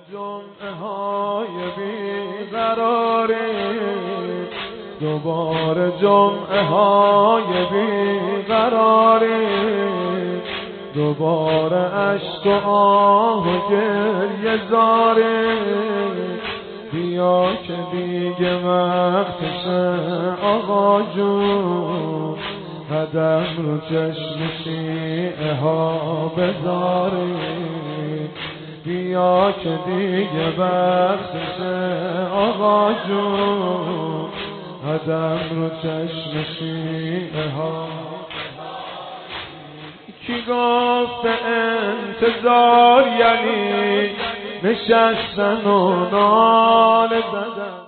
جمعه های بیقراری، دوباره جمعه های بیقراری، دوباره اشک و آه و گریه زاری. بیا که دیگه وقتشه آقا جون، قدم رو چشم شیعه ها بذاری. بیا که دیگه وقتشه آقا جون، قدم رو چشم شیعه ها. کی گفت انتظار یعنی نشستن و ناله زدن؟